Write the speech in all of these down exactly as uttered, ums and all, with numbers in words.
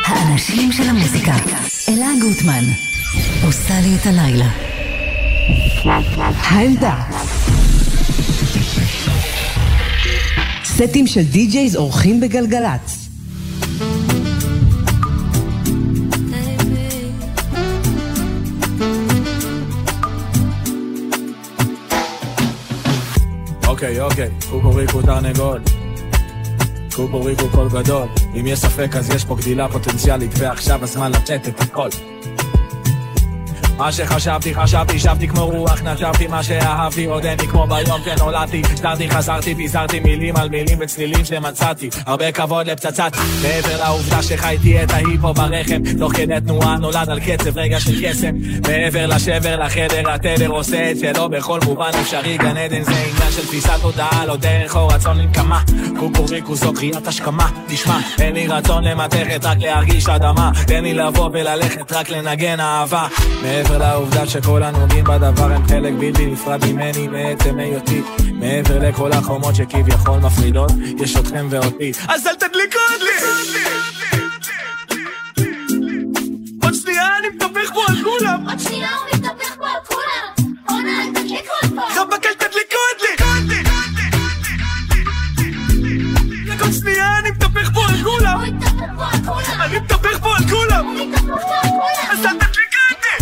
האנשים של המוזיקה. אלה גוטמן עושה לי את הלילה. העמדה. סטים של די-ג'ייז אורחים בגלגלץ. אוקיי, אוקיי, קוקוריקו תרנגול, קוקוריקו קול גדול. אם יש ספק אז יש פה גדילה פוטנציאלית, ועכשיו הזמן לצאת את הכל. מה שחשבתי, חשבתי, שבתי כמו רוח, נשבתי מה שאהבתי, עוד אין לי כמו ביום שנולדתי. שתרתי, חזרתי, פיזרתי מילים על מילים וצלילים שמצאתי. הרבה כבוד לפצצת, מעבר לעובדה שחייתי את ההיפו ברחם, תוך כדי תנועה נולד על קצב רגע של קסם. מעבר לשבר לחדר, התדר עושה את שלו בכל מובן אפשרי. גן עדן זה עניין של תפיסת תודעה, לא דרך או רצון לנקמה. קוקוריקו זו קריאת השכמה, תשמע, אין לי רצון למתכת, רק להרגיש אדמה. תן לי לבוא וללכת, רק לנגן אהבה. מעבר לעובדה שכל הנוגעים בדבר הם חלק בלתי נפרד ממני מעצם היותי. מעבר לכל החומות שכביכול מפרידות, יש אתכם ואותי. אז אל תדליקות לי! עוד שנייה אני מתהפך פה על כולם! עוד שנייה הוא מתהפך פה על כולם! עונה, אל תדליקו עוד פה! חבק אל תדליקות לי! עוד שנייה אני מתהפך פה על כולם! הוא מתהפך פה על כולם! אני מתהפך פה על כולם! הוא מתהפך פה על כולם! אז אל תדליקות לי!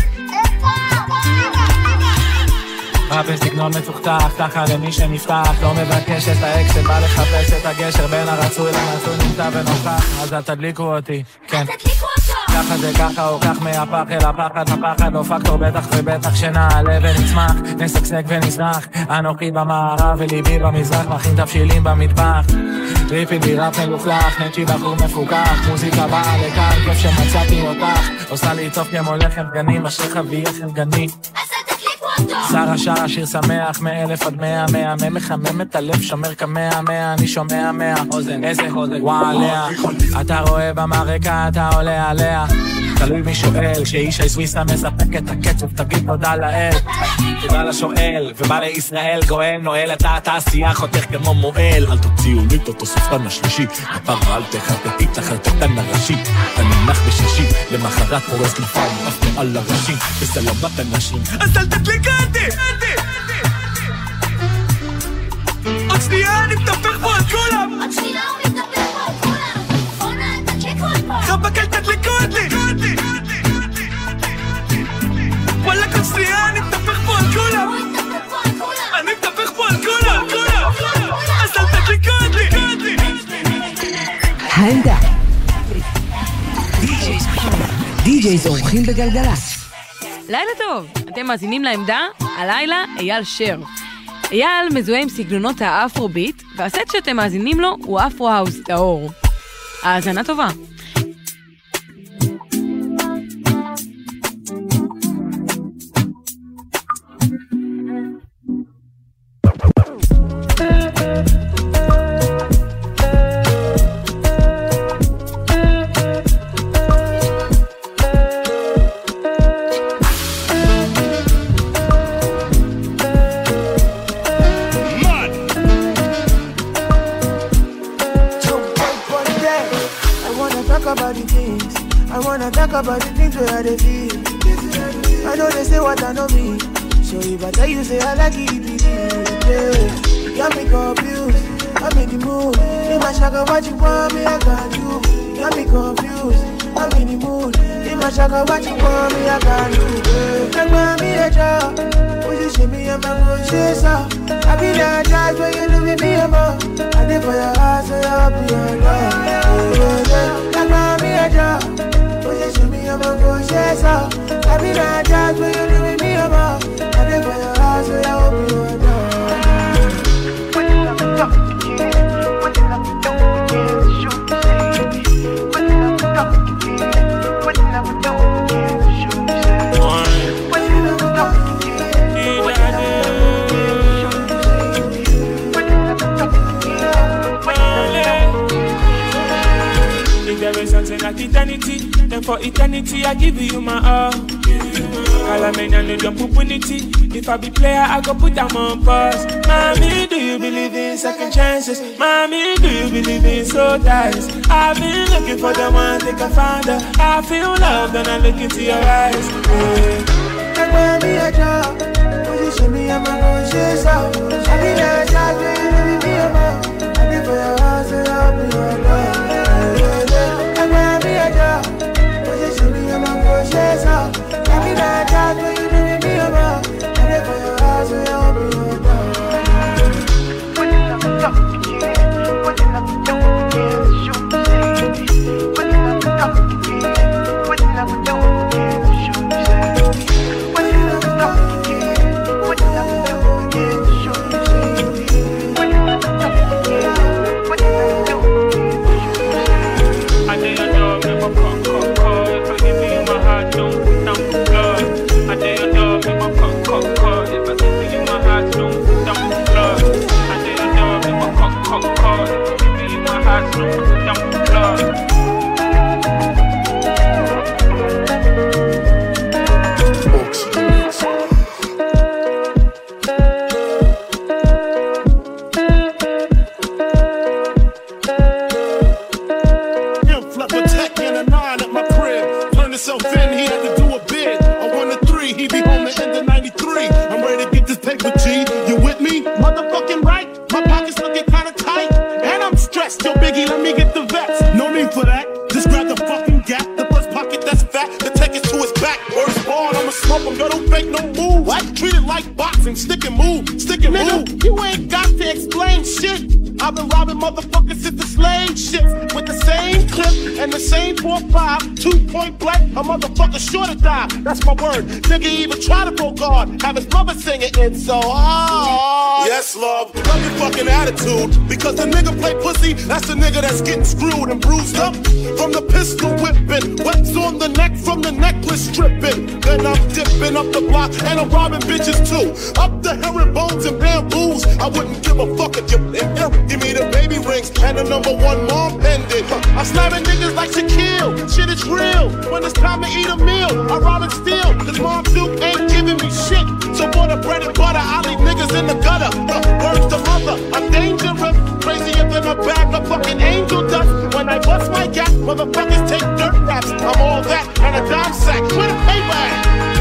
בסגנון מצוחתך, ככה למי שנפתח, לא מבקש את האקסל, בא לחפש את הגשר בין הרצוי למצוי נמצא ונוכח. אז אל תדליקו אותי, כן, ככה זה ככה או כך מהפח אל הפחד, הפחד לא פקטור בטח ובטח שנעלה ונצמח, נסקסק ונזרח, אנוכי במערב וליבי במזרח, מכין תבשילים במטבח, ריפי בירף מלוכלך, נצ'י בחור מפוקח, מוזיקה באה לכאן, כיף שמצאתי אותך, עושה לי טוב כמו לחם גני, משך אבי יחם גני. שרה שרה שיר שמח מאלף עד מאה, מאה מחמם את הלב, שומר כמאה מאה, אני שומע מאה אוזן, איזה חוזק וואליה, אתה רואה במרקע, אתה עולה עליה, תלוי מי שואל, כשאיש היסוויסה מספק את הקצב, תגיד תודה לאל, תודה לשואל, ובא לישראל גואל, נועל את התעשייה, חותך כמו מועל, אל תוציאו לי את התוספן השלישי, הפרה אל תחרטטי תחרטטן הראשי, אתה נמח בשישי, למחרת פורס נפל, אף מעל הראשי, בסלמת אנשים, אז אל תדליקה אותי! עוד שנייה אני מתהפך פה על כולם! עוד שנייה הוא מתהפך פה על כולם! עונה, אל תדליקו עוד פה! חבק אל תדליקו אותי! וואלה כל שנייה אני מתהפך פה על כולם! הוא מתהפך פה על כולם! אני מתהפך פה על כולם! אז אל תדליקו אותי! העמדה. די-ג'ייז אורחים בגלגלץ. לילה טוב, אתם מאזינים לעמדה, הלילה אייל שר. אייל מזוהה עם סגנונות האפרוביט, והסט שאתם מאזינים לו הוא אפרו-האוס טהור. האזנה טובה. About the things where they feel. I know they say what I know me. So if I tell you say I like it, it yeah. Got me confused. I'm in the mood. In my shaka, what you want me, I got you. Got me confused. I'm in the mood. In my shaka, what you want me, I got you. Like mommy, a job. Would you see me and my conscience? I be that child when you look at me, I'm up. I live for your heart, so I'll be your love. Like mommy, a job. I'm a conscious, I be that judge when you do with me about. I live for your house, so I hope you are done. What you love to talk to me? What you love to do? Yeah, the shoot to say. What you love to talk to me? What you love to do? Yeah, the shoot to say. What you love to talk to me? What you love to do? Yeah, the shoot to say. What you love to talk to me? What you love to do? something like eternity. Then for eternity, I give you my all. Calamania no jump opportunity. If I be player, I go put them on pause. Mommy, do you believe in second chances? Mommy, do you believe in soul ties? I've been looking for the one, think I found her. I feel love when I look into your eyes. Like when me a job, position me and my conscience out. I be like that, baby, baby, me a man. I be for your house and I'll be your dog. Like when me a job, position me and my conscience out. I be like that, baby, baby, me a man. I be for your house and I'll be your dog. What you love to talk to you? What you love to do? Shoot the city. What you love to talk to you? What you love to do? Shoot the city. What you love to talk to you? What you love to do? Shoot the city. What you love to talk to you? What you love to do? I did your job, never call, call, call. If I give you my heart, don't put down the blood. I did your job, never call, call, call. If I give you my heart, don't put down the blood. I did your job, never call, call, call. If I give you my heart, don't put down the blood. Stick and move, stick and move. You ain't got to explain shit. I've been robbing motherfuckers since the slave shit. With the same clip and the same four five, two point blank, a motherfucker sure to die. That's my word. Nigga even try to go guard. Have his mother singing it so hard. Yes, love, love your fucking attitude. Because the nigga play pussy, that's the nigga that's getting screwed and bruised up. From the pistol whipping, webs on the neck from the necklace stripping. Then I'm dipping up the block and I'm robbing bitches too. Up the herringbones and bamboos. I wouldn't give a fuck if you give me the baby rings and the number one mom pendant. I'm slamming niggas like Shaquille. Shit is real. When it's time to eat a meal, I rob and steal. Cause Mom Duke ain't giving me shit. So for the bread and butter, I leave niggas in the gutter. Uh, words to mother, I'm dangerous. Crazier than a bag of fucking angel dust. When I bust my gap, motherfuckers take dirt raps. I'm all that and a dime sack. Where the paper at?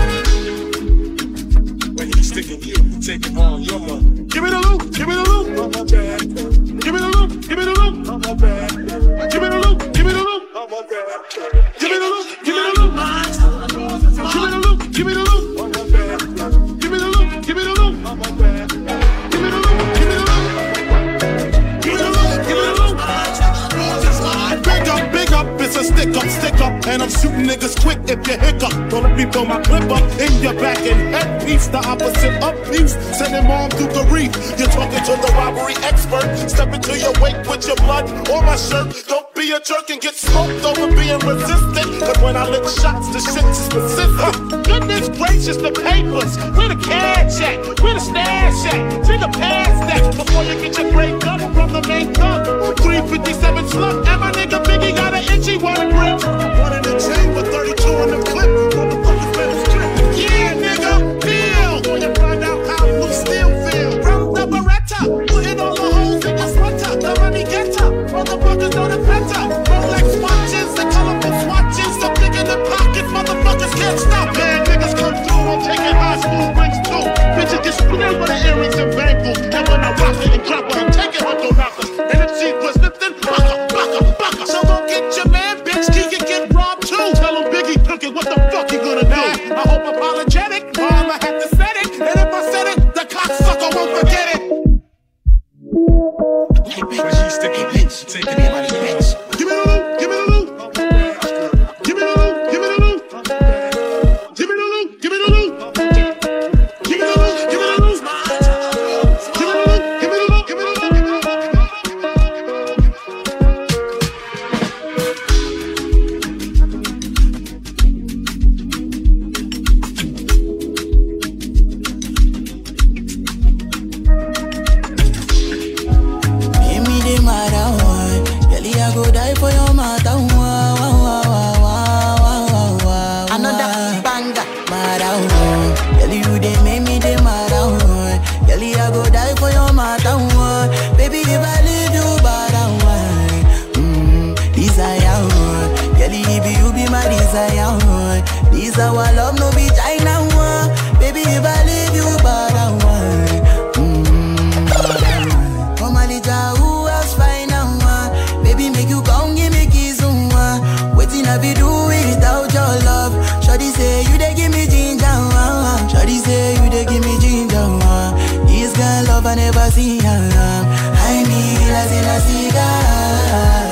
When you sticking you, take it on your mother. Give me the loot, give me the loot. I'm a bad. Give me the loot, give me the loot. I'm a bad. Give me the loot, give me the loot. I'm a bad. Give me the loot, give me the loot. Give me the loot, give me the loot. I'm a bad. Give me the loot, give me the loot. I'm a bad. Give me the loot, give me the loot. Give me the loot, give me the loot. Big up, big up, it's a stick up, stick up. And I'm shooting niggas quick if you hiccup. Don't let me throw my clip up in your back and head piece. The opposite of peace. Sending Mom through the reef. You're talking to the robbery expert. Step into your wake with your blood or my shirt. Don't be a jerk and get smoked over being resistant. Cause when I lick shots, the shit's specific. Goodness gracious, the papers. Where the cash at? Where the stash at? Take a pass that before you get your great gun from the main gun. three fifty-seven slug. And my nigga Biggie got an itchy water grip. One in the chamber, thirty-two in the clip. Motherfuckers better strip. Yeah, nigga, feel. When you find out how blue steel feel. From the Beretta, putting all the holes in your sweater. The money getter, motherfuckers know the better. Rolex watches, the colorful swatches. So big in the pockets, motherfuckers can't stop. Man, niggas come through, I'm taking high school rings too. Bitches get sprayed with the earrings and bangles. And when I rock it and drop it, I'm taking Hunter Rockers. And if she was lifting, baka, baka, baka. So don't get your man, bitch. desire. This our love, no be China. Baby, if I leave you, but I want. Mm-hmm. Come on, who else find out? Baby, make you come, give me kiss. Waiting, I be do without your love. Shawty say you dey give me ginger. Shawty say you dey give me ginger. This girl love I never see her. I need as in a cigar.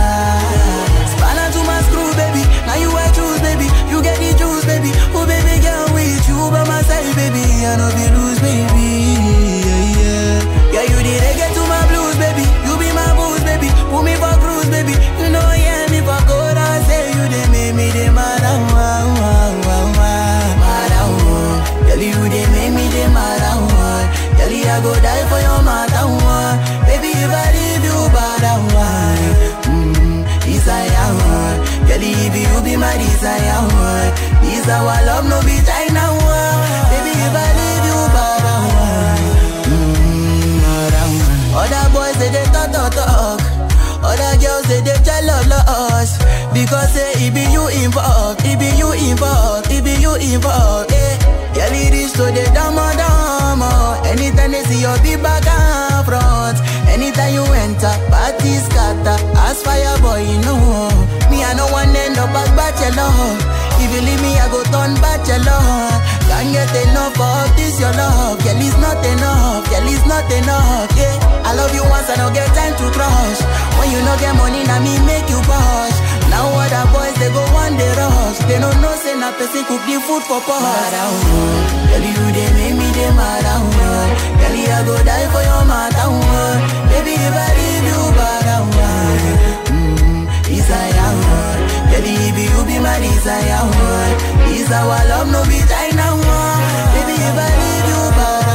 Spanner to my screw, baby. Now you I choose, baby. You get the juice, baby. Oh, baby, girl, with you by my side, baby. I know you lose, baby. Yeah, yeah. Yeah, you did get to my blues, baby. You be my booze, baby. Put me for cruise, baby. You know, yeah, me for good. I say you they make me the mad. Wow, wow, wow, wow. Mad, wow. Girl, you they make me the mad. Girl, I go die for your mother, one. Baby, if I leave you, bad, one. Mm, desire, one. Girl, if you be my desire, one. This our love, no be China, one. Baby, if I leave you, bad, one. Mm, bad, one. Other boys, they, they talk, talk, talk. Other girls, they, they jealous. Because say, it be you involved, it be you involved, it be you involved, eh. Girl, it is to the dama dama. Anytime they see your big back and front. Anytime you enter, party scatter. As fire boy, you know. Me, I no one end up as bachelor. If you leave me, I go turn bachelor. Can't get enough of this, your love. Girl, it's not enough, girl, it's not enough, yeah. I love you once, I don't get time to crush. When you no get money, now me make you push. Now other boys, they go one day rush. They don't know, say na person cook the food for posh. Girl, you they make me the mad. Girl, I go die for your mother. Baby, if I leave you, bad. Mm, desire. Girl, if you be my desire. This our love, no be China. Baby, if I leave you,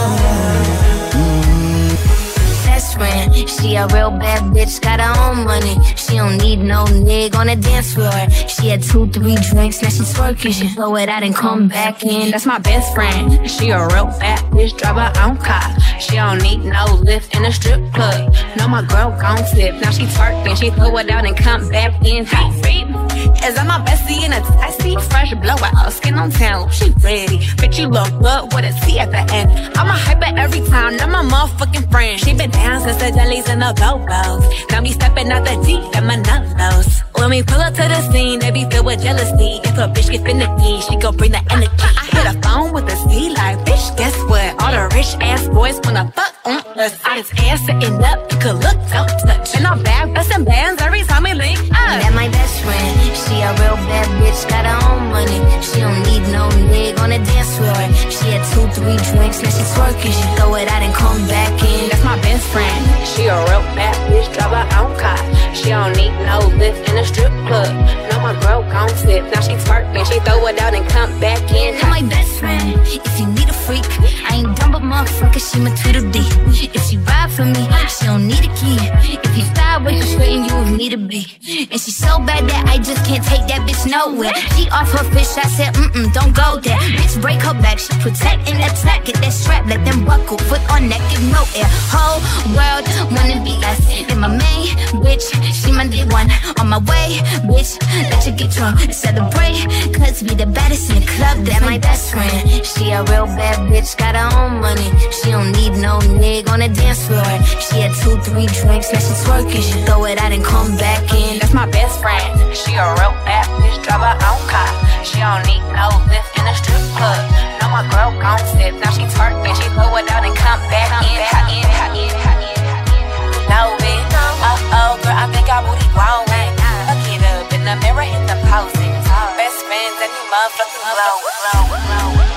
bad. Mm. Best friend, she a real bad bitch, got her own money. She don't need no nigga on the dance floor. She had two, three drinks, now she twerking. She throw it out and come back in. That's my best friend. She a real bad bitch, drive her own car. She don't need no lift in a strip club. No, my girl gon' flip. Now she twerking, she throw it out and come back in. Hey, free. Is that my bestie in a taxi? Fresh blowout, skin on town, she ready. Bitch, you look good with a C at the end. I'm a hyper every time, not my motherfucking friend. She been down since the jellies and the go-go's. Now me stepping out the deep and my nut-nose. When we pull up to the scene, they be filled with jealousy. If a bitch get finicky, she gon' bring the energy. I hit a phone with a C like, bitch, guess what? All the rich ass boys wanna fuck on us. I just ass sitting up, you could look, don't touch. And I'm back, bustin' bands every time we link up. That my best friend, she a real bad bitch, got her own money. She don't need no nigga on the dance floor. She had two, three drinks, now she twerking. She throw it out and come back in. That's my best friend. She a real bad bitch, drive her own car. She don't need no lift in a strip club. No, my girl gon' flip. Now she twerking, she throw it out and come back in. That's my best friend. If you need a freak, I ain't dumb but motherfucker, she my Tweedledee. If she ride for me, she don't need a key. If you sideways, you straighten you if need to be. And she so bad that I just can't take that bitch nowhere. She off her fish, I said, mm-mm, don't go there. Bitch, break her back, she protect and attack. Get that strap, let them buckle, foot on neck, give no air. Whole world wanna be us. And my main bitch, she my day one. On my way, bitch, let you get drunk. Celebrate, cause we the baddest in the club. That my best friend. She a real bad bitch, got her own money. She don't need no nigga on the dance floor. She had two, three drinks, now she twerking. She throw it out and come back in. That's my best friend. She a real bad bitch, drive her own car. She don't need no lift in a strip club. No, my girl gon' flip. Now she twerking, she throw it out and come back in. Hot in, hot in, hot in, hot in. No, bitch. Uh-oh, girl, I think I booty growing. Look it up in the mirror, hit the posing. Best friends and you motherfuckers glow, glow, glow, glow.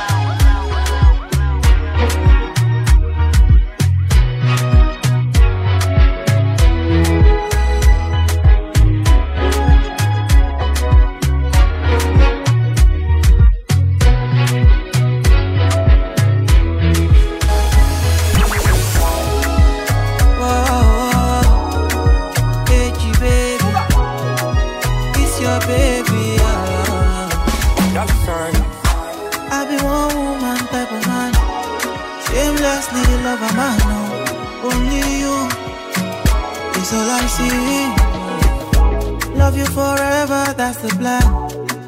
Love a man, no, only you is all I see. Love you forever, that's the plan.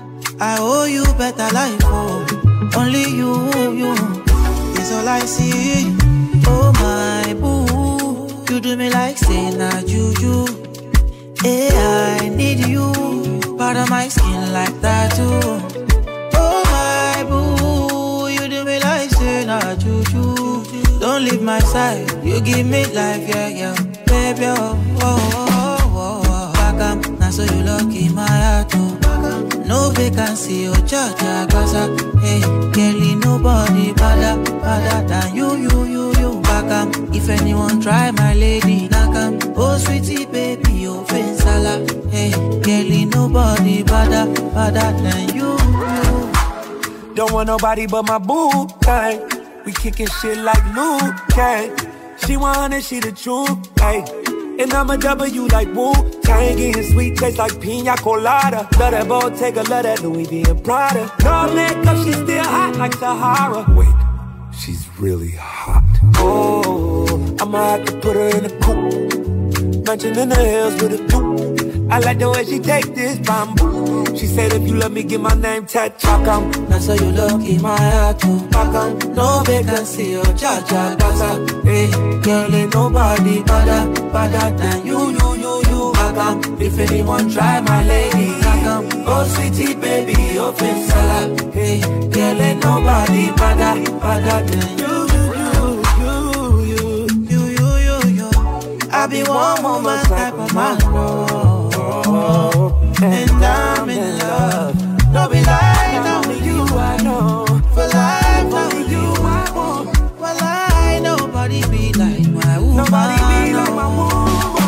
I owe you better life, oh. Only you, you is all I see. Oh my boo, you do me like say na juju. Hey, I need you, part of my skin like that too. Oh my boo, you do me like say na juju. Don't leave my side, you give me life, yeah, yeah. Baby, oh, oh, oh, oh, oh. Back up, now so you lucky my heart, oh. No vacancy, oh, cha, cha, gaza. Hey, girlie, nobody better, better than you, you, you, you. Back up, if anyone try my lady, knock em. Oh, sweetie, baby, oh, fensala. Hey, girlie, nobody better, better than you, you. Don't want nobody but my boo, hey. We kicking shit like Luke, hey. She want it, she the truth, hey. And I'm a W like Wu Tang, getting sweet taste like pina colada. Love that Bottega, love that Louis V and Prada. No makeup, she's still hot like Sahara. Wait, she's really hot. Oh, I'ma have to put her in a coupe, mansion in the hills with a coupe. I like the way she take this bamboo. She said if you love me, get my name tattooed. Now so you lucky my heart too. No vacancy, oh, cha, cha, gaza. Hey, girl, ain't nobody better, better than you, you, you, you. If anyone try my lady, oh, sweetie, baby, open salad. Hey, girl, ain't nobody better, better than you, you, you, you, you, you, you, you. I be one woman type of man, oh, and I'm in love. No be lying, only you I know. For life, only you I want. For life, nobody be like my woman. Nobody be like my woman.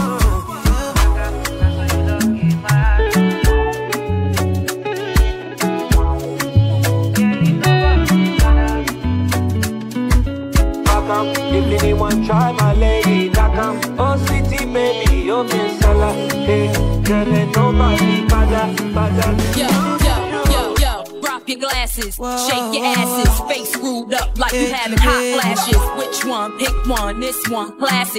If anyone try my lady, knock em. Oh, sweetie, baby, you're been salad. Hey, girl, ain't nobody bada, bada. Yo, yo, yo, yo, drop your glasses, whoa, shake your asses, face screwed up like you having hot flashes. Which one? Pick one, this one, classic.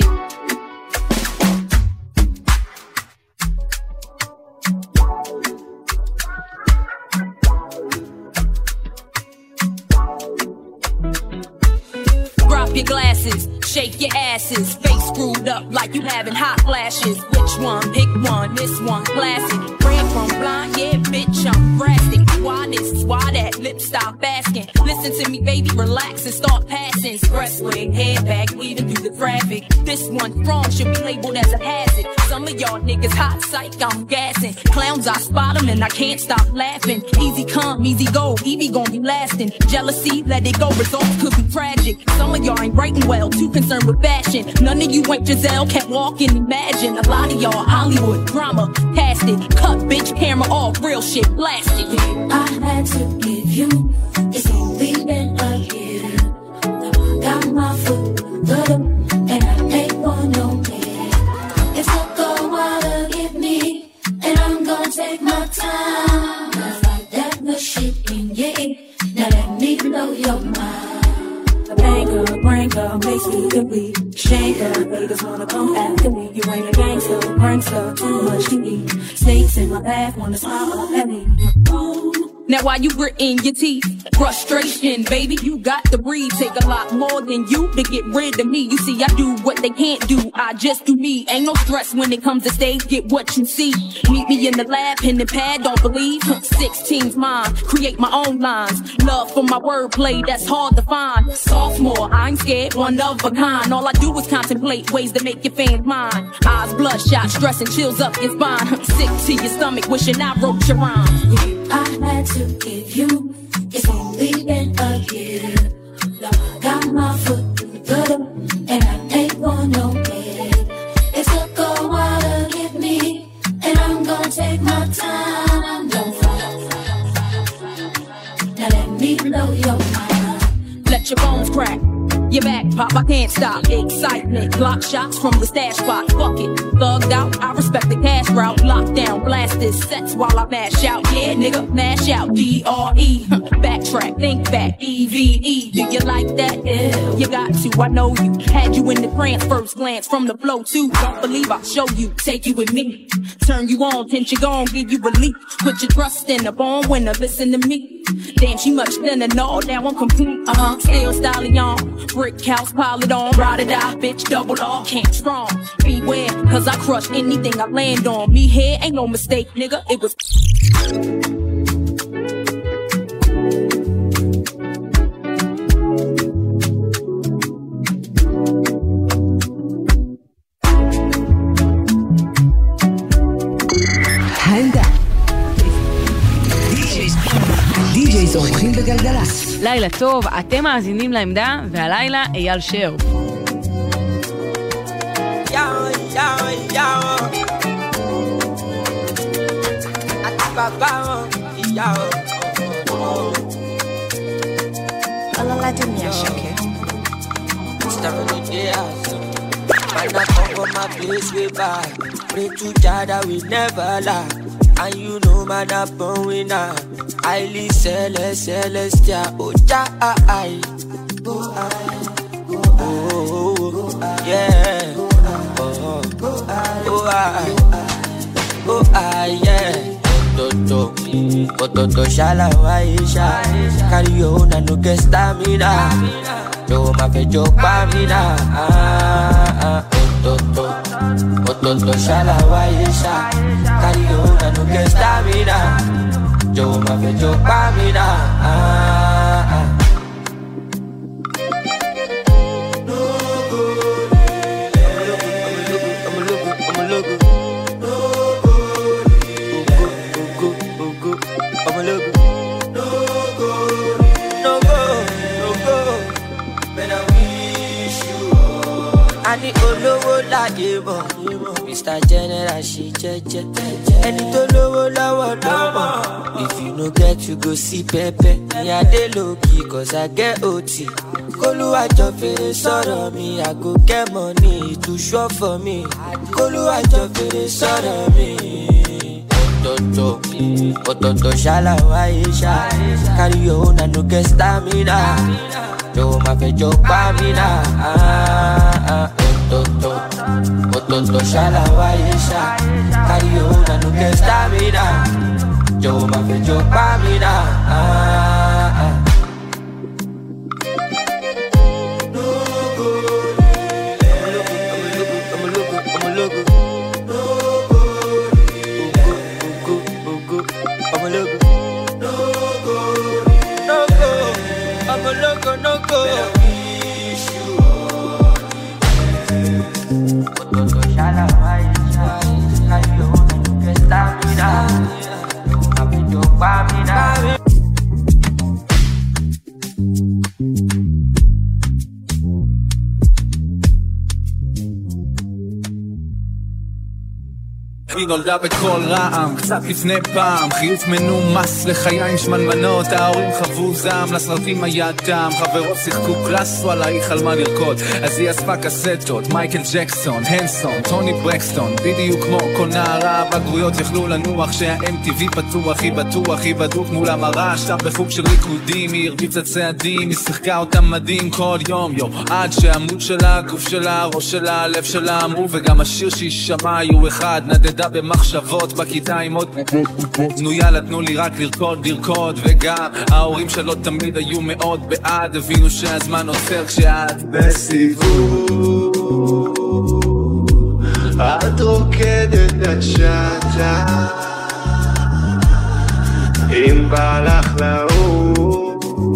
Your glasses, shake your asses, face screwed up like you having hot flashes. Which one? Pick one, this one, classic. Ran from blind, yeah, bitch, I'm drastic. Why this, why that, lip stop asking. Listen to me, baby, relax and start passing. Expressway, head back, weaving through the traffic. This one strong should be labeled as a hazard. Some of y'all niggas hot psych, I'm gassing. Clowns, I spot them and I can't stop laughing. Easy come, easy go, Evie gon' be lasting. Jealousy, let it go, results could be tragic. Some of y'all ain't writing well, too concerned with fashion. None of you ain't Giselle, can't walk and imagine. A lot of y'all Hollywood drama, cast it, cut bitch camera off, real shit, blast it. I had to give you, it's only been a year. Now I got my foot good and I ain't want no man. It took a while to get me, and I'm gonna take my time. Now fight that much shit in your ear, now let me blow your mind. Anger, pranker, makes me complete. Shaker, haters wanna come after me. You ain't a gangster, prankster, too much to eat. Snakes in my path, wanna smile at me. Now while you gritting your teeth, frustration, baby, you got to breathe. Take a lot more than you to get rid of me. You see, I do what they can't do, I just do me. Ain't no stress when it comes to stage, get what you see. Meet me in the lab, pen and pad, don't believe. Sixteen's mine, create my own lines. Love for my wordplay, that's hard to find. Sophomore, I ain't scared, one of a kind. All I do is contemplate ways to make your fans mine. Eyes bloodshot, stress and chills up your spine. Sick to your stomach, wishing I wrote your rhymes. I had to give you, it's only been a year. Now I got my foot through the door, and I ain't going nowhere. It took a while to get me, and I'm gonna take my time. I'm gonna fight. Now let me blow your mind. Let your bones crack. Your back pop, I can't stop. Excitement, block shots from the stash spot. Fuck it, thugged out, I respect the cash route. Lockdown, blast this sets while I mash out. Yeah, nigga, mash out, D R E. Backtrack, think back, E V E. Do you like that? Yeah, you got to, I know you. Had you in the trance, first glance from the flow too. Don't believe I'll show you, take you with me. Turn you on, tension gone, give you relief. Put your trust in the born winner, listen to me. Damn, she much thinner, no, now I'm complete. Uh-huh, still styling on. Brick house, pile it on. Ride it out, bitch, double off. Can't strong. Beware, cause I crush anything I land on. Me here ain't no mistake, nigga. It was. די-ג'ייז אורחים בגלגלס. לילה טוב, אתם מאזינים לעמדה, והלילה אייל שר. יאו, יאו, יאו. את בבאו, יאו. אללה דמיה שקר. Starting the day out. Man, I come from my place way back. Pray to Jah that we never lie. And you know man, I'm born winner. Highly celestial, celestial. Oh, Jah, I, oh, I, oh, yeah. Oh, oh, I, oh, I, yeah. Toto, toto, shala, waisha. Carry your own and no get stamina. Yo, ma fe yo pa mina. Toto, toto, shala, waisha. Carry your own and no get stamina. Yo, ma fe yo pa mina. Ani olówó láyé mọ̀, Mister General ṣì jẹ́jẹ́. Ẹni tó lówó lọ́wọ́ lọ́mọ. If you no get you go see pẹpẹ. Ní adé lókì cause I get O T. Kólúwàjọ fèrè sọ̀rọ̀ mi, I go get money to show for me. Kólúwàjọ fèrè sọ̀rọ̀ mi. Ototo, ototo ṣálá wáyé ṣá. Carry your own and no get stamina. Yo ma fe yo pa mina. Ototo, ototo shala waisha. Carry your own and no get stamina. Yo ma fe yo pa mina. היא נולדה בכל רעם, קצת לפני פעם, חיוך מנומס לחיים שמנמנות, ההורים חוו זעם, לסרטים היה טעם, חברות שיחקו קלאס, וואלה היא חלמה לרקוד, אז היא אספה קסטות, מייקל ג'קסון, הנסון, טוני ברקסטון, בדיוק כמו כל נערה, בגרויות יכלו לנוח, שה-אם טי וי פתוח, היא בטוח, היא בדוק מול המראה, שטר בחוג של ריקודים, היא הרביצה צעדים, היא שיחקה אותם מדהים כל יום, יו, עד שהעמוד שלה, גוף שלה, ראש שלה, לב שלה אמרו, וגם השיר שהיא שמעה היו אחד, נדדה במחשבות בכיתה עם עוד נו יאללה תנו לי רק לרקוד לרקוד וגם ההורים שלו תמיד היו מאוד בעד הבינו שהזמן עוצר כשאת בסיבוב את רוקדת את שתה אם בא לך לאור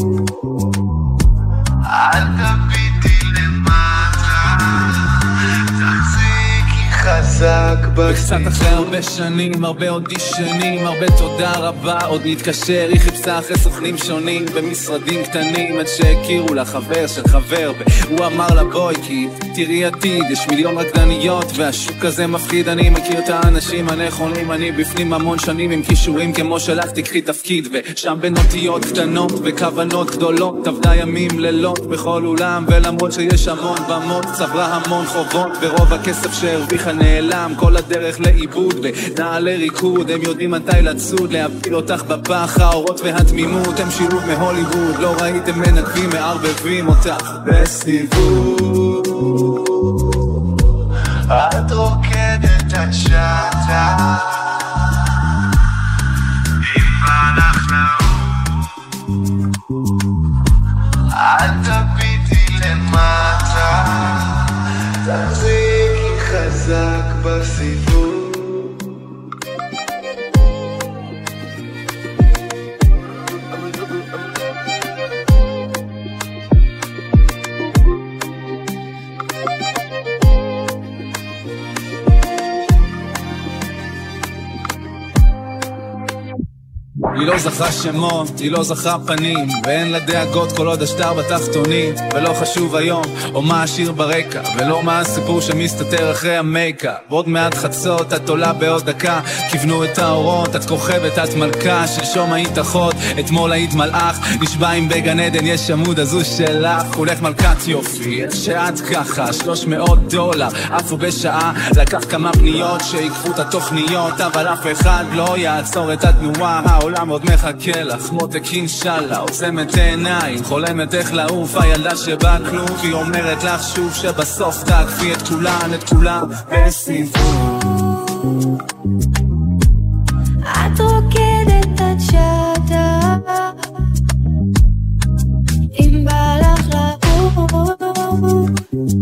אל תביטי למטה תחזיקי חזק חזק בסיפור. וקצת אחרי הרבה שנים, הרבה אודישנים, הרבה תודה רבה, עוד נתקשר, היא חיפשה אחרי סוכנים שונים במשרדים קטנים, עד שהכירו לה חבר של חבר, והוא אמר לה בואי כי תראי עתיד, יש מיליון רקדניות והשוק הזה מפחיד, אני מכיר את האנשים הנכונים, אני בפנים המון שנים עם כישורים כמו שלך, תקחי תפקיד, ושם בין אותיות קטנות וכוונות גדולות, עבדה ימים לילות בכל אולם, ולמרות שיש המון במות, צברה המון חובות, ורוב הכסף שהרוויחה נעלם כל הדרך לאיבוד, ונעלי ריקוד, הם יודעים מתי לצוד, להפיל אותך בפח, האורות והתמימות, הם שילוב מהוליווד, לא ראיתם מנגבים, מערבבים אותך בסיבוב. את רוקדת עד שעתה, אם בא לך לעוף, אל תביטי למטה, תחזיקי חזק בסיבוב. היא לא זכרה שמות, היא לא זכרה פנים, ואין לה דאגות כל עוד השטר בתחתונית, ולא חשוב היום או מה השיר ברקע, ולא מה הסיפור שמסתתר אחרי המייקה. ועוד מעט חצות, את עולה בעוד דקה, כיוונו את האורות, את כוכבת, את מלכה, שלשום היית אחות, אתמול היית מלאך, נשבע אם בגן עדן יש עמוד הזו שלך, כולך מלכת יופי, איך שאת ככה, שלוש מאות דולר, עפו בשעה, לקח כמה פניות שיקפו את התוכניות, אבל אף אחד לא יעצור את התנועה, העולם עוד מחכה לך, מותק אינשאללה, עוצמת עיניים, חולמת איך לעוף, הילדה שבא כלום, היא אומרת לך שוב שבסוף תעקפי את כולן, את כולן בסיבוב. את רוקדת עד שעתה, אם בא לך לעוף,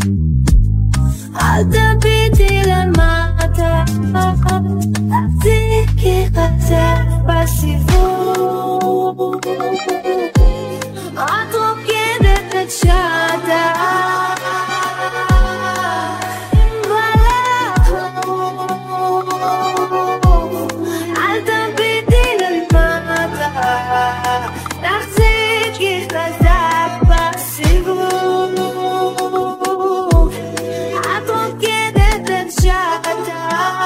אל תביטי למטה, תחזיקי חזק בסיבוב. את רוקדת עד שעתה, אם בא לך לעוף, אל תביטי למטה, תחזיקי חזק בסיבוב. את רוקדת עד שעתה,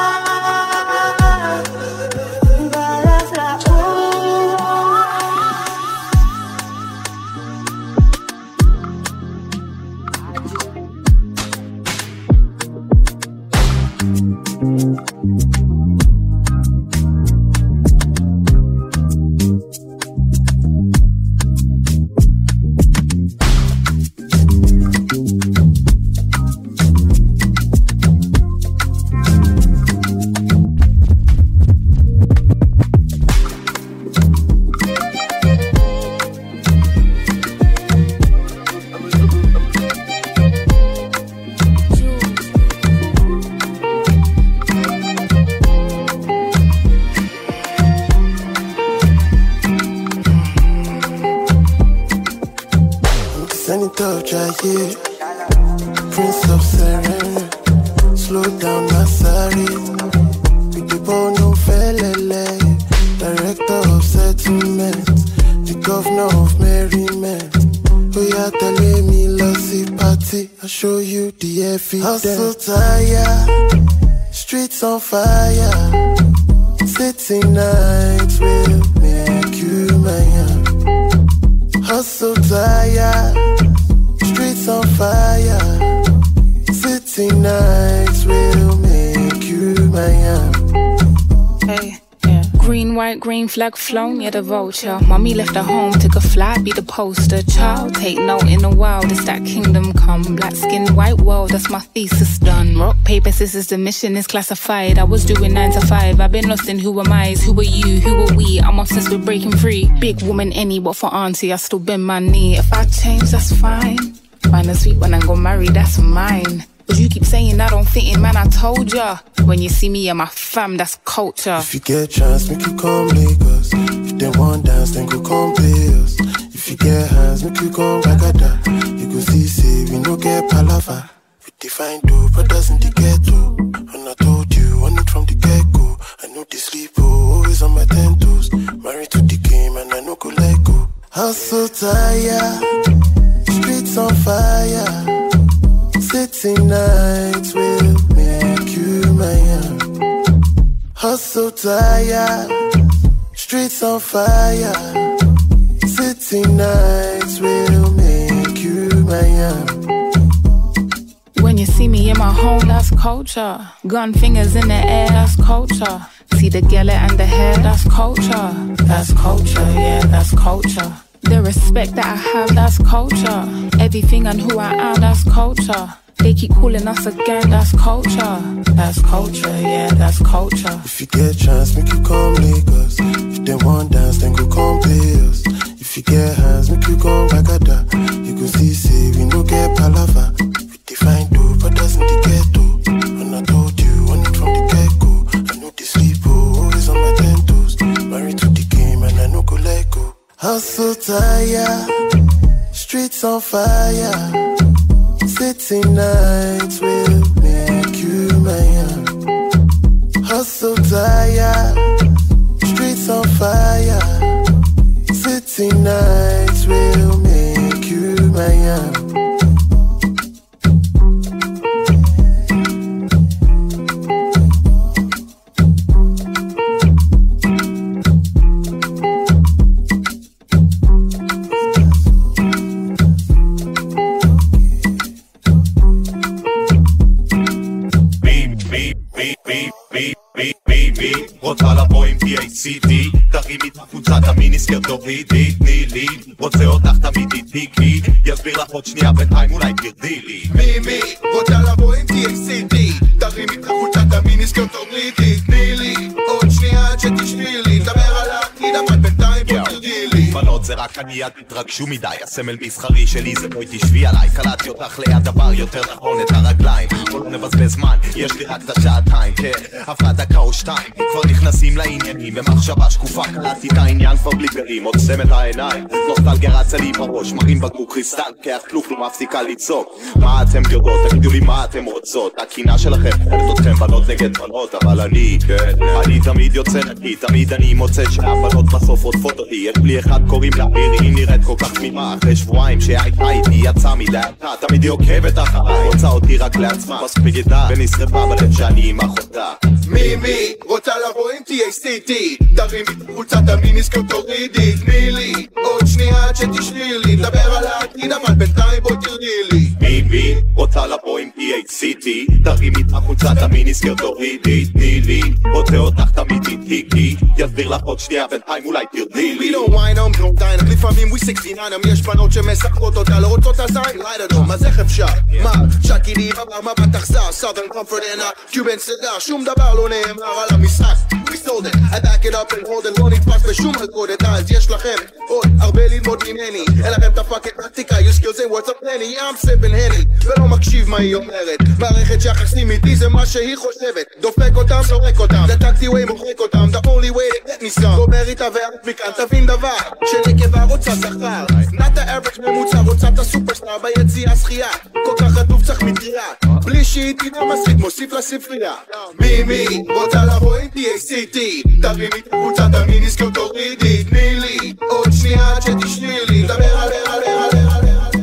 yeah. Prince of Serena, slow down Masari, with the bono felele, director of settlement, the governor of merriment. Oh yeah, tell me lossy party, I'll show you the evidence. Hustle tired, streets on fire, city nights will make you mine. Hustle tired, streets on fire, city nights will make you mine. Hey, yeah. Green, white, green flag flown, yeah, the vulture. Mommy left her home, took a flight, be the poster child. Take note in the wild, it's that kingdom come. Black skin, white world, that's my thesis done. Rock, paper, scissors, the mission is classified. I was doing nine to five, I've been lost in who am I, who are you, who are we? I'm obsessed with breaking free. Big woman any, but for auntie, I still bend my knee. If I change, that's fine. Find a sweet when I go marry, that's mine. But you keep saying I don't fit in, man, I told ya. When you see me and my fam, that's culture. If you get chance, make you come Lagos. If they want dance, then go come play us. If you get hands, make you come Bagada. You go see, say, we no get palava. We define two brothers in the ghetto. And I told Hustle tired, streets on fire. City nights will make you mine. Hustle tired, streets on fire. City nights will make you mine. When you see me in my home, that's culture. Gun fingers in the air, that's culture. See the gala and the hair, that's culture. That's culture, yeah, that's culture. The respect that I have, that's culture. Everything and who I am, that's culture. They keep calling us again, that's culture. That's culture, yeah, that's culture. If you get chance, make you come Lagos. If they want dance, then go come pay us. If you get hands, make you come Bagada. You go see, say, we no get palava. We define dope, but doesn't the ghetto. And I told you, on it from the get-go. I know they sleep, oh, always on my ten toes. Married to the game, and I no go let go. Hustle tired, streets on fire. City nights will make you mine. Hustle tired, streets on fire. City nights will make you mine. רוצה לבוא עם פי איי סי די תרימי את הקבוצת המיניסקר תורידי תני לי רוצה אותך תמיד איתי כי יסביר לך עוד שנייה בינתיים אולי תרדי לי מי מי רוצה לבוא עם פי איי סי די תרימי את הקבוצת המיניסקר תורידי תני לי עוד שנייה עד שתשמעי לי דבר על העתיד אבל בינתיים בוא תרדי לי בנות זה רק אני עד תתרגשו מדי הסמל מסחרי שלי זה בואי תשבי עליי קלטתי אותך ליד דבר יותר נכון את הרגליים בוא לא נבזבז זמן יש לי רק את השעתיים כן עברה דקה או שתיים כבר נכנסים לעניינים במחשבה שקופה קלטתי את העניין כבר בלי גרים עוצם את העיניים נוסטלגיה רצה לי בראש מרים בקבוק קריסטל כח כלוף לא מפסיקה לצעוק מה אתם יודעות תגידו לי מה אתם רוצות הקינה שלכם חולת אתכם בנות נגד בנות אבל אני כן אני תמיד יוצא נקי תמיד אני מוצא שהבנות בסוף רודפות אותי יש בלי אחד קוראים לה עירי היא נראית כל כך תמימה אחרי שבועיים שהייתה איתי יצא מדעתה תמיד היא עוקבת אחריי רוצה אותי רק לעצמה מספיק ידע ונשרפה בלב שאני עם אחותה מי מי רוצה לבוא עם טי איי סי טי תרים קבוצת המיניסקר תורידי תני לי עוד שנייה עד שתשני לי דבר על העתיד אבל בינתיים בוא תרדי לי מי מי רוצה לבוא עם טי איי סי טי תרים את קבוצת המיניסקר תורידי תני לי רוצה אותך תמיד איתי כי יסביר לך עוד שנייה בינתיים אולי תרדי לי We don't whine on no dine לפעמים we sixty nine יש בנות שמשחקות אותה לא רוצות הזין light אדום אז איך אפשר מה שקי לי בבר מבט אכזר Southern comfort and a Cuban cigar שום דבר לא נאמר על המשחק We sold it, I back it up and hold it לא נתפס בשום מלכודת אז יש לכם עוד הרבה ללמוד ממני אין לכם את הפאקט פרקטיקה You skills and words of plenty I'm sipping Henny ולא מקשיב מה היא אומרת מערכת שיחסים איתי זה מה שהיא חושבת דופק אותם, זורק אותם זה טקטי ווי מוחק אותם The only way to get me some גומר איתה ואת מכאן תבין דבר שנקבה רוצה שכר Not the average ממוצע רוצה את הסופרסטאר ביציאה שחייה כל כך חטוב צריך מטריה בלי שהיא תדע מספיק מוסיף לספרייה מי מי רוצה לבוא עם טי איי סי טי תרימי את קבוצת המיניסקר תורידי תני לי עוד שנייה עד שתשני לי דבר עליה עליה עליה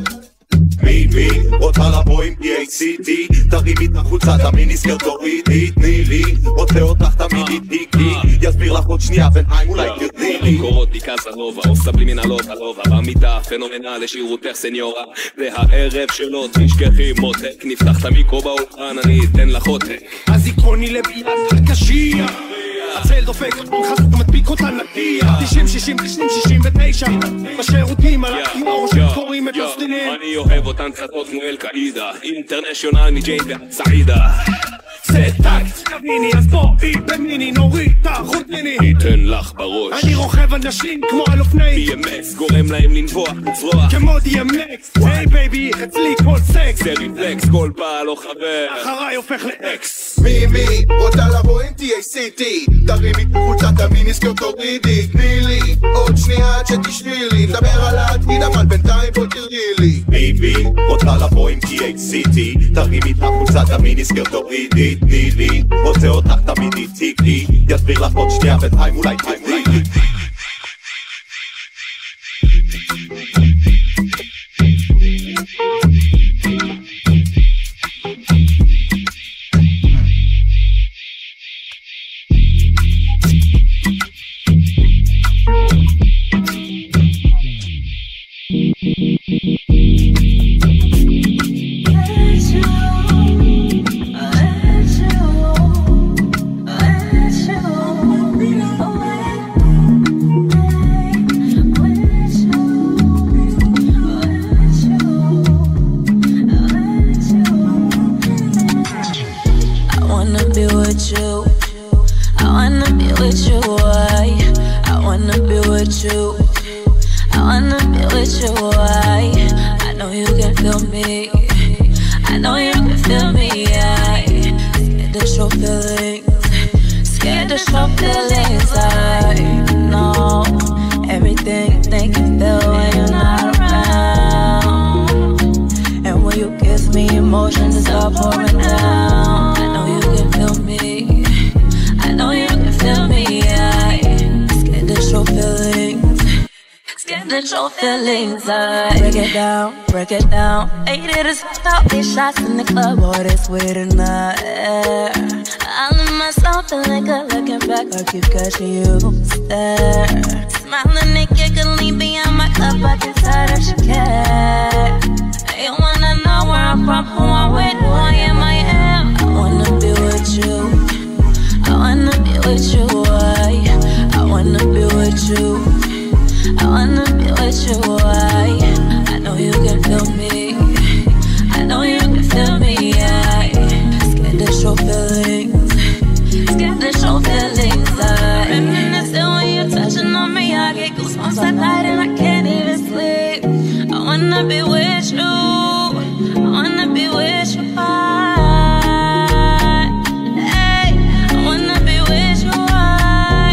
מי מי רוצה לבוא עם טי איי סי טי תרימי את קבוצת המיניסקר תורידי תני לי רוצה אותך תמיד איתי כי יסביר לך עוד שנייה בינתיים אולי תרדי לי קורות די קזנובה עושה בלי מנהלות הלובה במידה פנומנל לשירותך סניורה זה הערב שלו תשכחי מותק נפתח את המיקרו באולפן אני אתן לך עותק הזיכרוני לביאת הקשייה הצל דופק חזק ומדביק אותה נגיע תשעים שישים תשעים שישים ותשע בשירותים על הכינור שקוראים את הסדינים אני אוהב אותן קצתות כמו אל-קאידה אינטרנשיונל מג'יין והסעידה זה טקט תביני אז בואי במיני נוריד תחותני ניתן לך בראש אני רוכב אנשים כמו על אופני בי אם אקס גורם להם לנבוח לצרוח כמו די אם אקס היי בייבי אצלי כל סקס זה ריפלקס כל פעל או חבר אחריי הופך לאקס מי מי רוצה לבוא עם טי איי סי טי תרימי קבוצת המיניסקר תורידי תני לי עוד שנייה עד שתשני לי דבר על העתיד אבל בינתיים בוא תרדי לי מי מי רוצה לבוא עם טי איי סי טי תרימי את קבוצת המיניסקר תורידי תני לי רוצה אותך תמיד איתי כי יסביר לך עוד שנייה בינתיים אולי תרדי לי you. I wanna be with you. I, I know you can feel me. I know you can feel me. I scared to show feelings. Scared to show feelings. I know everything you think you feel when you're not around. And when you kiss me, emotions just start pouring down. I know you can feel me. I know you can feel me. I scared to show feelings. Scared to show feelings. I break it down, break it down. Ate it as out these shots in the club. Boy, this weird in the air. I love myself feeling good. Looking back, I keep catching you stare. Smiling and giggling beyond my cup. I can tell that you care. You wanna know where I'm from, who I'm with, who I am, I am. I wanna be with you. I wanna be with you. I, I wanna be with you. I wanna be with you. I, I know you can feel me. I know you can feel me. I scared to show feelings. Scared to show feelings. I reminiscing when you're touching on me. I get goosebumps at night and I can't even sleep. I wanna be with you. I wanna be with you. I, hey, I wanna be with you. I,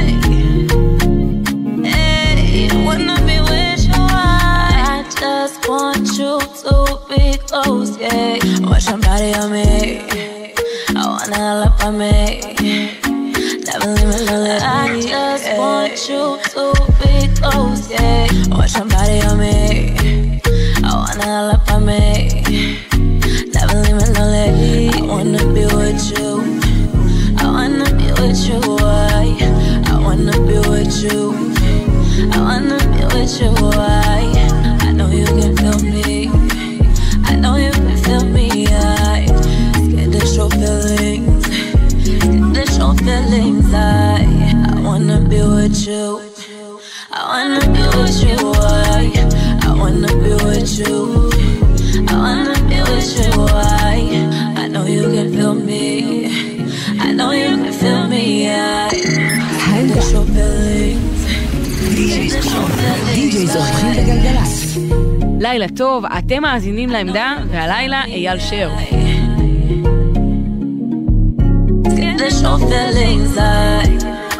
hey, I wanna be with you. I, I just want you to be close, yeah. Want somebody on me. I wanna love on me. Never leave me lonely. I just want you to be close, yeah. Want somebody on me. I wanna love on me. Never leave me lonely. I wanna be with you. I wanna be with you. I, I wanna be with you. I wanna be with you. I, I know you can feel me. I know you can feel me. I scared to show feelings. Scared to show feelings. I, I wanna be with you. I wanna be with you. I, I wanna be with you. I wanna be with you. I, I know you can feel me. I know you can feel me. I scared to show feelings. די-ג'יי זוכרים בגלגלס. לילה טוב, אתם מאזינים לעמדה, והלילה אייל שר. Scared to show feelings. I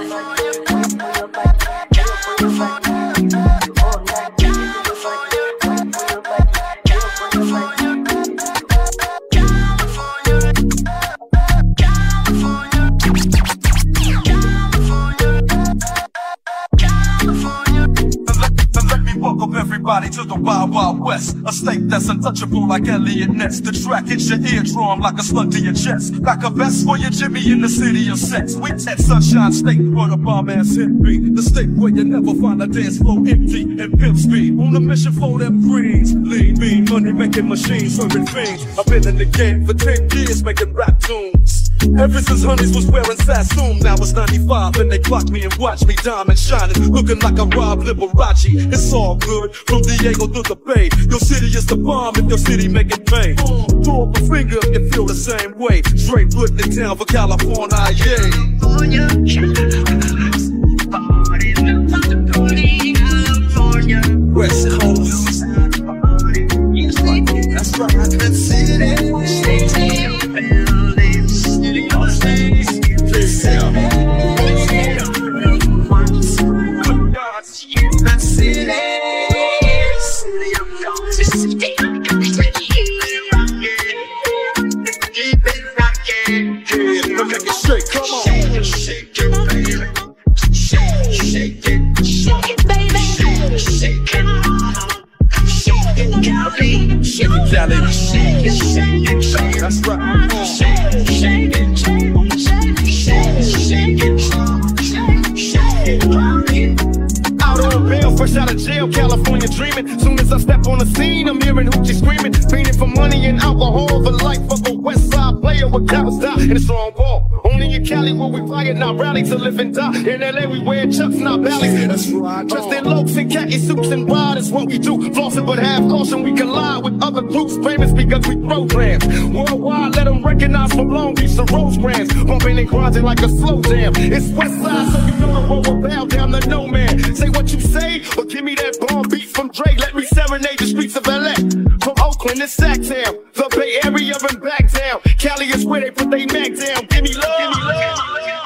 Everybody to the Wild Wild West, a state that's untouchable like Elliot Ness. The track hits your eardrum like a slug to your chest. Like a vest for your Jimmy in the city of sex. We at Sunshine State where the bomb ass hit beat. The state where you never find a dance floor empty and pimp speed. On a mission for them greens, lean, mean, money making machines, serving fiends. I've been in the game for ten years making rap tunes. Ever since Honeys was wearing Sassoon, now it's ninety-five and they clock me and watch me diamond shining, looking like a Rob Liberace. It's all good, from Diego to the Bay. Your city is the bomb if your city make it pay. Throw up a finger and feel the same way. Straight putting it down for California, yeah. West Coast. That's right, that's it. That's right. Out on bail, fresh out of jail, California dreaming. Soon as I step on the scene, I'm hearing hoochie screaming, fiending for money and alcohol. The life of a West Side player with cows die in a strong ball. Only in Cali where we riot, not rally to live and die. In L A we wear chucks, not valleys. That's right. Dressed in locs and khaki suits and ride is what we do. Flossing but have caution, we collide with other groups. Famous because we programs. Worldwide, let them recognize from Long Beach to Rosecrans. Bumping and grinding like a slow jam. It's West Side, so you know the road will bow down to no man. Say what you say, but give me that bomb beat from Dre. Let me serenade the streets of L A. From Oakland to Sacktown, the Bay Area and back down. Cali is where they put they neck down. Give me love, give me love.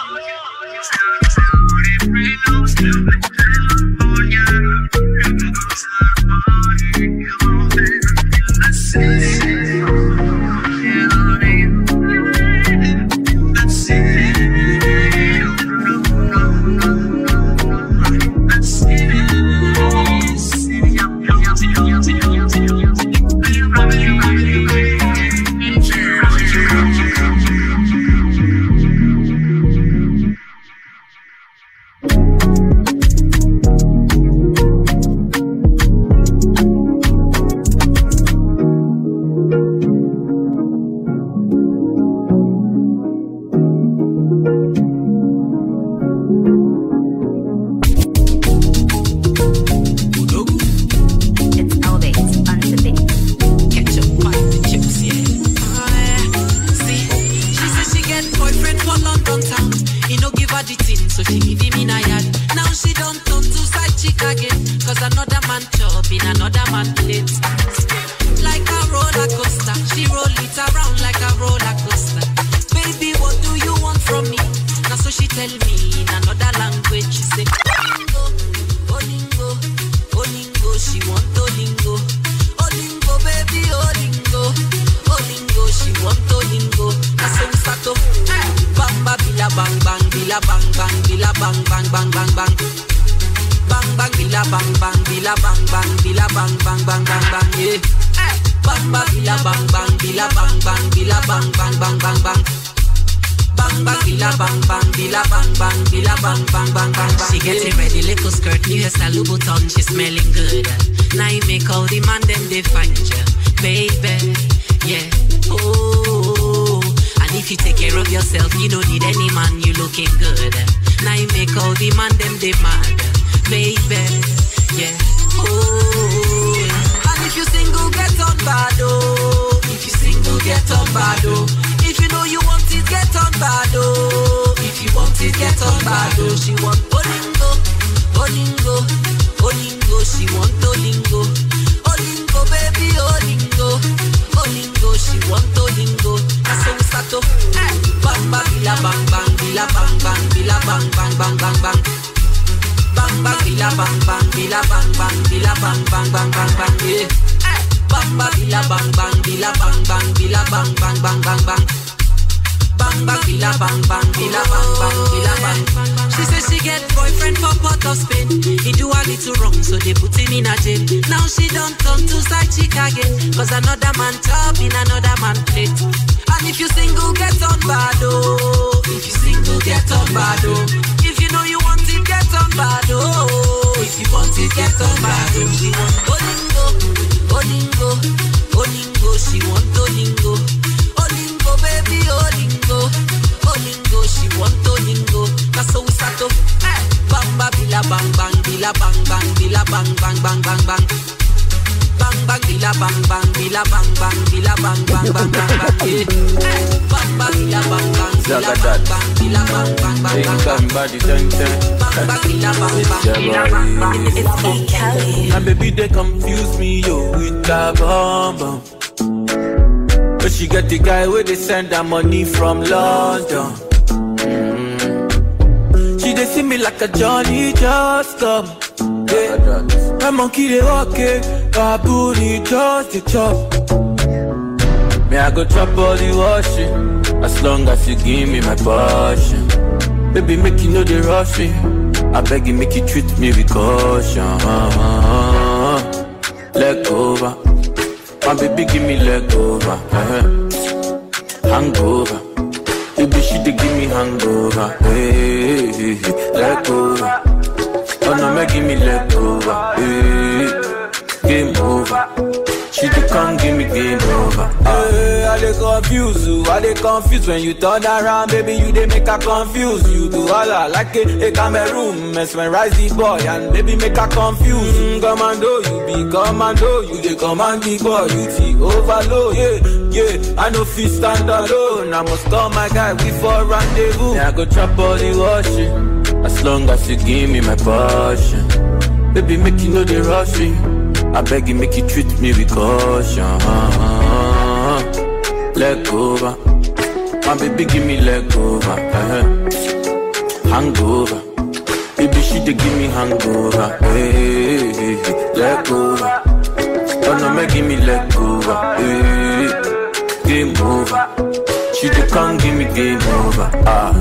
And baby, they confuse me, yo, with that bomb bomb. But she get the guy where they send her money from London. Mm-hmm. She they see me like a Johnny just come. Yeah. My monkey they walk it, baboon he just the chop. Me I go chop all the washing, as long as you give me my passion. Baby, make you know they rush me. I beg you, make you treat me with caution. Leg over, my baby, give me leg over. Uh-huh. Hangover, baby, she dey give me hangover. Hey, hey, hey. Leg over, oh no, make give me leg over. Hey, game over. She dey come give me game over. Hey, I dey confuse you, I dey confused when you turn around, baby. You dey make her confuse. You do all I like a, a Cameroon, mesmerize the boy and baby make her confuse. Mm, commando, you be commando, you dey command the boy, you the overload. Yeah, yeah, I no fit stand alone. I must call my guy, we for rendezvous. Yeah, I go chop all the washing, as long as you give me my passion. Baby, make you know the rush me. I beg you, make you treat me with caution. Leg over, my baby, give me leg over. Uh-huh. Hangover, baby, she dey give me hangover. Hey, hey, hey. Leg over, oh no, make give me leg over. Hey, game over, she dey come give me game over. Ah.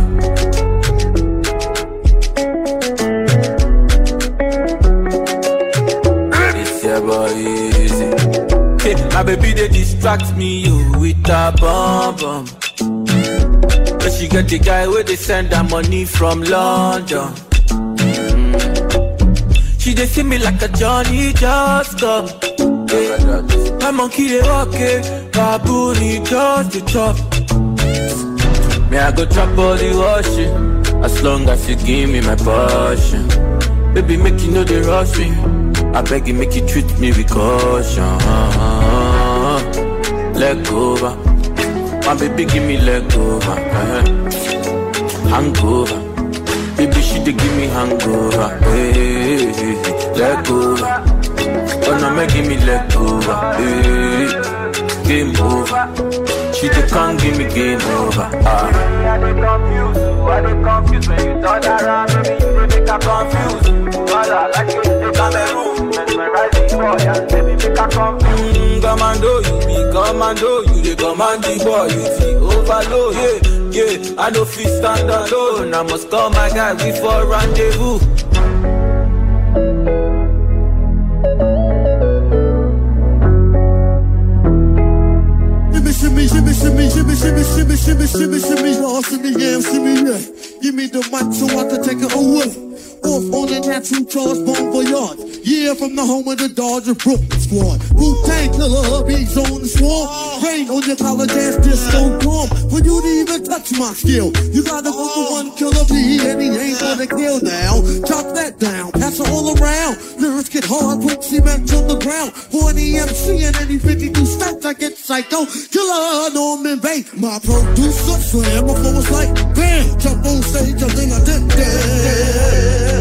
Easy. Hey, my baby they distract me you with a bomb bomb. But she got the guy where they send her money from London. Mm. She they see me like a Johnny just come. Hey, my monkey they walk it, baboon he just the chop. Me I go chop all the washing, as long as you give me my passion. Baby make you know they rush me. I beg you, make you treat me with caution. Leg over, my baby give me leg over. Uh-huh. Hangover, baby she dey give me hangover. Hey, hey, hey. Leg over, oh no, make give me leg over. Hey, game over, she dey come give me game over. Ah. I dey confused, I dey confused when you turn around, baby you dey make her confused. All I like you, they come and move. Mm, commando, you be commando, you the commando boy, you the overload, yeah, yeah, I know fit stand alone, I must call my guy before rendezvous. Shimmy, shimmy, shimmy, shimmy, shimmy, shimmy, shimmy, shimmy, shimmy, y'all, shimmy, yeah, shimmy, yeah. Give me the mic so I can take it away. Off on the natural charge, bon voyage. Yeah, from the home of the Dodger Brooklyn squad. Wu-Tang Killer, beats on the swamp. Rain on your college ass disco drum. For you to even touch my skill, you gotta go for one killer bee, and he ain't gonna kill now. Chop that down, pass it all around. Lyrics get hard, put cement on the ground. For any M C and any fifty-two stats, I get psycho. Killer, Norman Bates, my producer, slam. My flow was like, bam, jump on stage, I think I did that.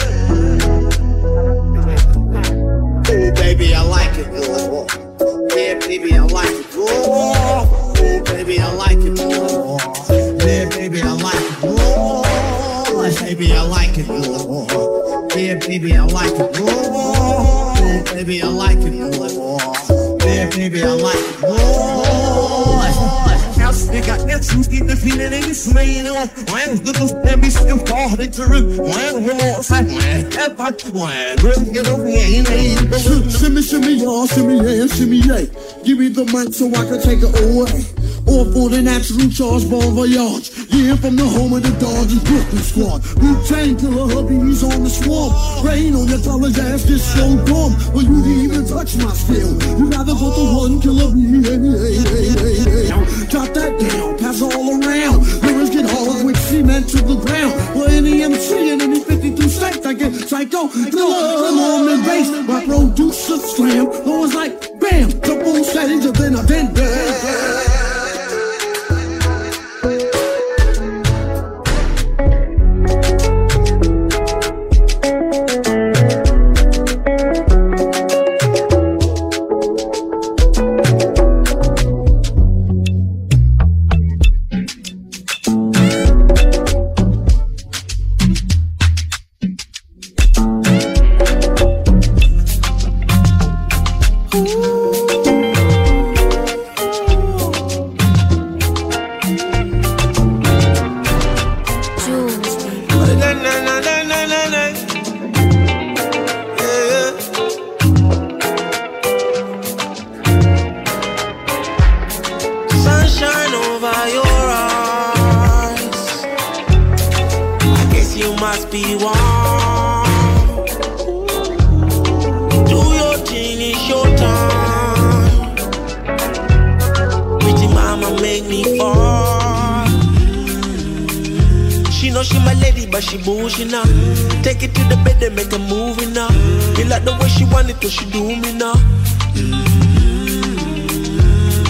Oh baby, I like it. Oh, yeah, baby, I like it. Oh, oh baby, I like it. Oh, yeah, baby, I like it. Oh, baby, I like it. Oh, yeah, baby, I like it. Oh, baby, I like it. Oh, yeah, baby, I like it. Oh, they got that shoes, get the feeling in the swing. When the little baby still fall into the when we're all side, when ever, when really get over here. Shimmy, shimmy, y'all, shimmy, yeah, shimmy, yeah. Give me the mic so I can take it away. All for the natural charge, bon voyage. Yeah, from the home of the Dodgers Brooklyn squad. Wu-Tang Killer, hubby's on the swamp. Rain on your college ass, just so dumb. Well, you didn't even touch my skill. You gotta put the one killer bee. Hey, hey, hey, hey, hey. Drop that down, pass all around. Lyrics get hard with cement to the ground. Well, any M C and any fifty-two states, I get psycho. Killer, Norman Bates, my producer slam. I was like, bam, jump on stage, and then I did that.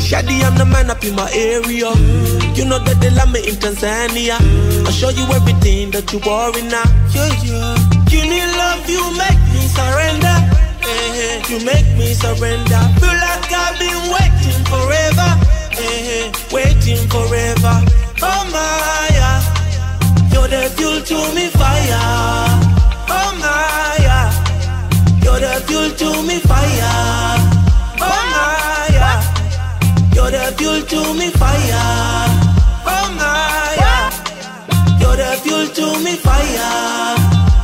Shady, I'm the man up in my area. You know that they love me in Tanzania. I'll show you everything that you worry now. Yeah, yeah. Give me love, you make me surrender. Eh, you make me surrender. Feel like I've been waiting forever. Eh, waiting forever. Oh my, yeah. You're the fuel to me fire. Oh my, yeah. You're the fuel to me fire. Oh my, yeah. You're the fuel to me fire. Oh my, yeah. You're the fuel to me fire.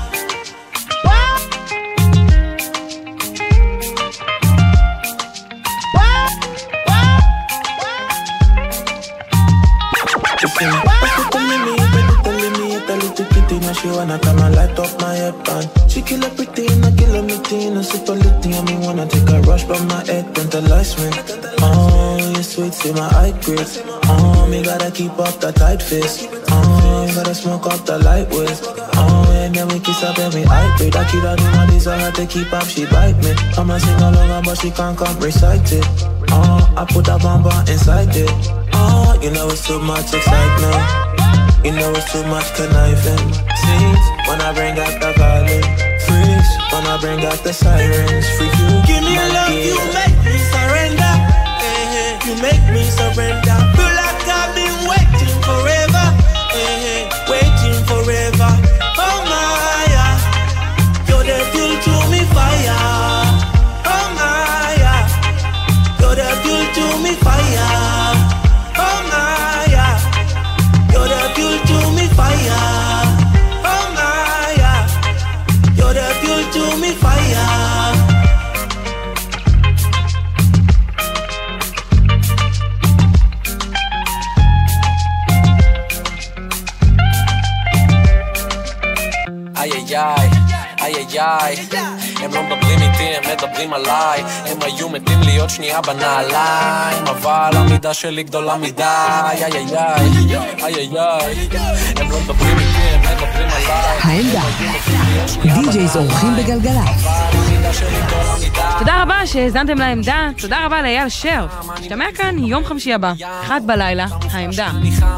She wanna come and light up my head pan. She kill everything, I kill everything. I super litty, I mean wanna take a rush from my head, tantalize me. Oh, you sweet, see my eye grip. Oh, me gotta keep up that tight fist. Oh, you gotta smoke up the light with. Oh, and then we kiss up and we hybrid. I keep out in my desire to keep up, she bite me. Come and sing along, but she can't come recite it. Oh, I put a bomber inside it. Oh, you know it's too much excitement. You know it's too much conniving. Scenes when I bring out the violin. Freeze when I bring out the sirens. Freak you, give me love, you make me surrender. Eh, you make me surrender. Feel like I've been waiting forever. Eh, waiting forever. Oh my, yeah. You're the fuel to me fire. Oh my, yeah. You're the fuel to me fire. Oh my, yeah. You're the fuel to me fire. Oh my, yeah. You're the fuel to me fire. איי איי איי, איי איי איי, הם לא מדברים איתי, הם מדברים עליי. הם היו מתים להיות שנייה בנעליים, אבל המידה שלי גדולה מדי. איי איי איי, איי איי איי, הם לא מדברים איתי, הם מדברים עליי. העמדה, די-ג'ייז אורחים בגלגלצ. תודה רבה שהזנתם לעמדה, תודה רבה לאייל שר. נשתמע כאן יום חמישי הבא, אחת בלילה, העמדה.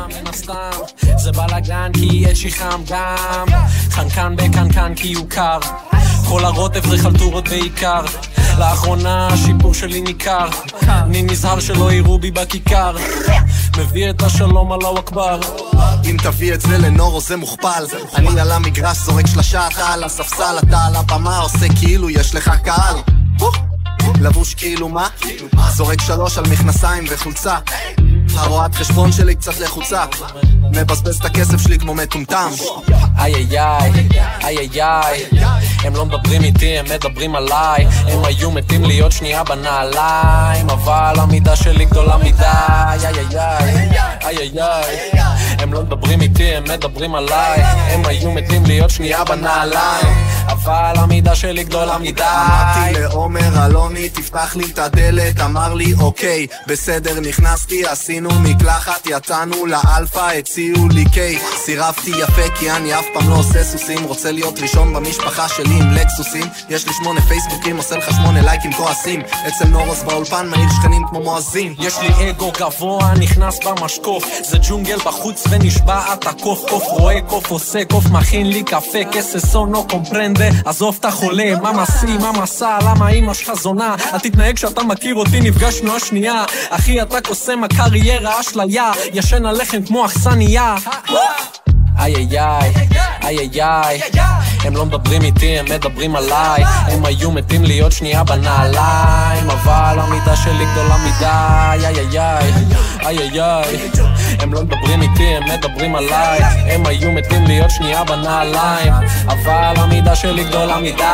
זה בלגן כי יש לי חם גם, חנקן בקנקן כי הוא קר, כל הרוטף זה חלטורות בעיקר, לאחרונה השיפור שלי ניכר, אני נזהר שלא יראו בי בכיכר, מביא את השלום על אכבר. אם תביא את זה לנורו זה מוכפל, אני על המגרש זורק שלשה, אתה על הספסל, אתה על הבמה עושה כאילו יש לך קהל, לבוש כאילו מה? זורק שלוש על מכנסיים וחולצה, הרואת חשבון שלי קצת לחוצה, מבזבז את הכסף שלי כמו מטומטם. איי איי איי, איי איי איי, הם לא מדברים איתי, הם מדברים עליי. הם היו מתים להיות שנייה בנעליים, אבל המידה שלי גדולה מדי. איי איי איי, איי איי איי, הם לא מדברים איתי, הם מדברים עליי. הם היו מתים להיות שנייה בנעליים, אבל המידה שלי גדולה מדי. אמרתי לעומר אלוני תפתח לי את הדלת, אמר לי אוקיי בסדר, נכנסתי, עשינו מקלחת, יצאנו לאלפא, הציעו לי קיי, סירבתי יפה כי אני אף פעם לא עושה סוסים, רוצה להיות ראשון במשפחה שלי עם לקסוסים, יש לי שמונה פייסבוקים, עושה לך שמונה לייקים כועסים, אצל נורוס באולפן מהיר שכנים כמו מואזין. יש לי אגו גבוה, נכנס במשקוף, זה ג'ונגל בחוץ ונשבעת הקוף, קוף רואה קוף עושה קוף, מכין לי קפה, כססו נו קומפרנדה, עזוב את החולה, מה מסי, מה מסע, למה אמא שלך זונה, אל תתנהג שאתה מכיר אותי, נפגשנו השנייה, אחי אתה קוסם הקריירה אשליה, ישן הלחם כמו אכסניה. איי איי איי, איי איי איי, הם לא מדברים איתי, הם מדברים עליי. הם היו מתים להיות שנייה בנעליים, אבל המידה שלי גדולה מדי. איי איי איי, איי איי איי, הם לא מדברים איתי, הם מדברים עליי. הם היו מתים להיות שנייה בנעליים, אבל המידה שלי גדולה מדי.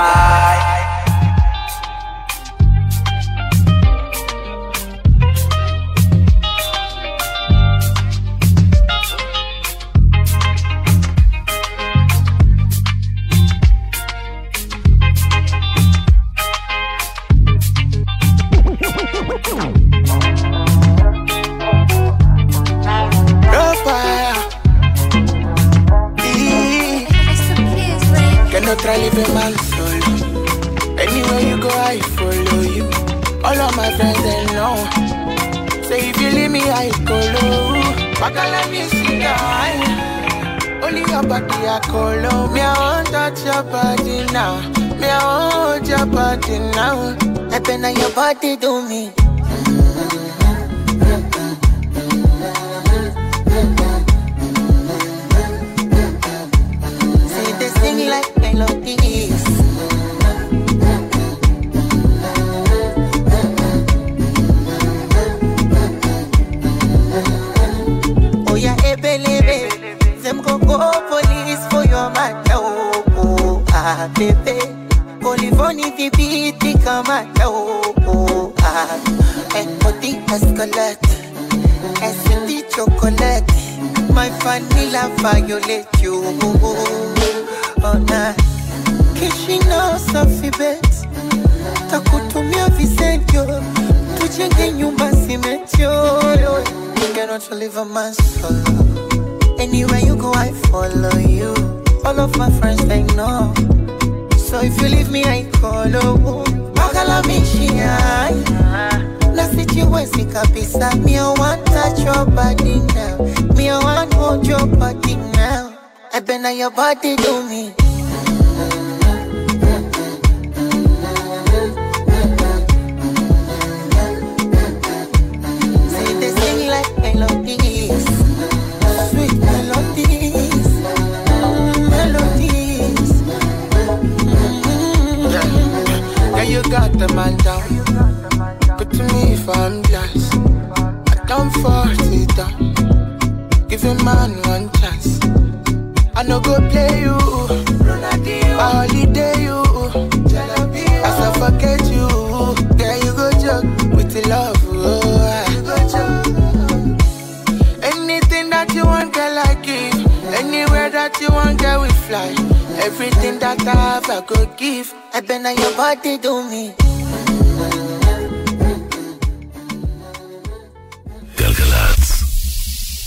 Living mal solo. Anywhere you go, I follow you. All of my friends they know. Say if you leave me, I go low. Baka let me see die. Only your body I call low. Me I want touch your body now. Me I want your body now. I been on your body do me. Say they sing like melodies. Oh yeah, ebelebe. Them go go police for your man. Oh, oh, ah, baby. Colivoni di beat, come out. Oh, oh, ah. And body escalate. Acid chocolate. My vanilla violate you. Oh, nah. Kishino Sophie Bet. Takutumia Vicentio. Tujenge nyumba simetio. You cannot live a man solo. Anywhere you go, I follow you. All of my friends, they know. So if you leave me, I call you. Magala Mishia. Na situation kabisa. Me I want touch your body now. Me I want hold your body now. I been on your body do me. Say they sing like melodies. Sweet melodies. Melodies. Yeah, you got the man down. But to me, if I'm just, I don't force it down. Give a man one chance. I no go play you. I holiday you. As I forget you, yeah, you go joke with the love. Oh, you go joke. Anything that you want, girl, I give. Anywhere that you want, girl, we fly. Everything that I have, I go give. I been on your body do me. גלגלצ.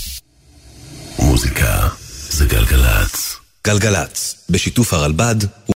מוזיקה זה גלגלצ. גלגלצ, בשיתוף הרלב"ד